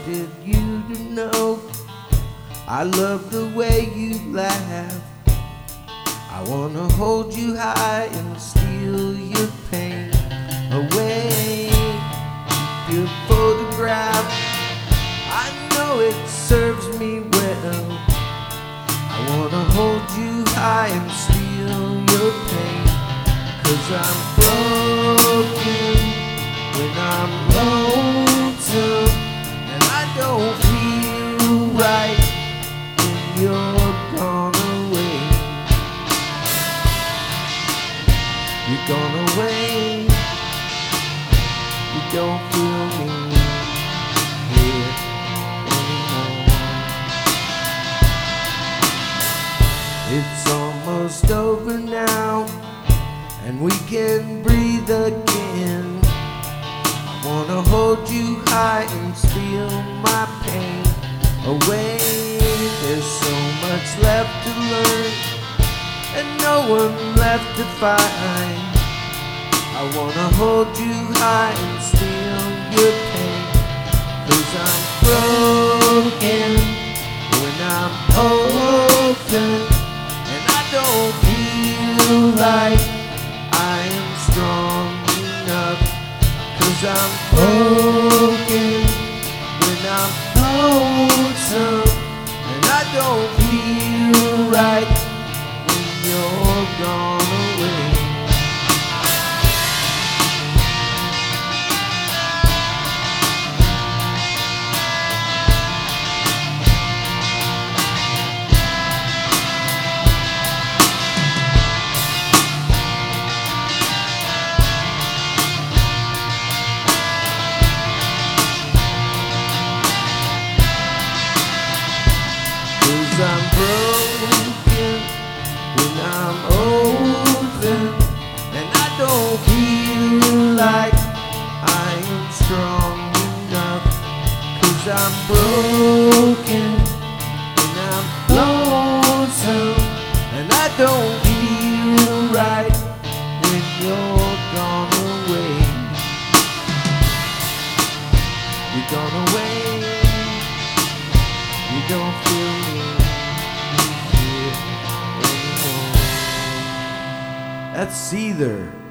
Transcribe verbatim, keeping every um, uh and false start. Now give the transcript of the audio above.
wanted you to know I love the way you laugh. I wanna hold you high and steal your pain away. Your photograph, I know it serves me well. I wanna hold you high and steal your pain. 'Cause I'm broken when I'm lonesome, and I don't feel right when you're gone away. You're gone away. You don't feel me here anymore. It's almost over now, and we can breathe again. I wanna hold you high and steal my pain away. There's so much left to learn and no one left to find. I wanna hold you high and steal your pain. 'Cause I'm broken when I'm open, and I don't feel like I am strong enough. 'Cause I'm broken when I'm lonesome, and I don't feel right when you're gone away. I'm broken when I'm open, and I don't feel like I am strong enough. 'Cause I'm broken when I'm lonesome, and I don't feel right when you're gone away. You're gone away. You don't feel me. That's Seether.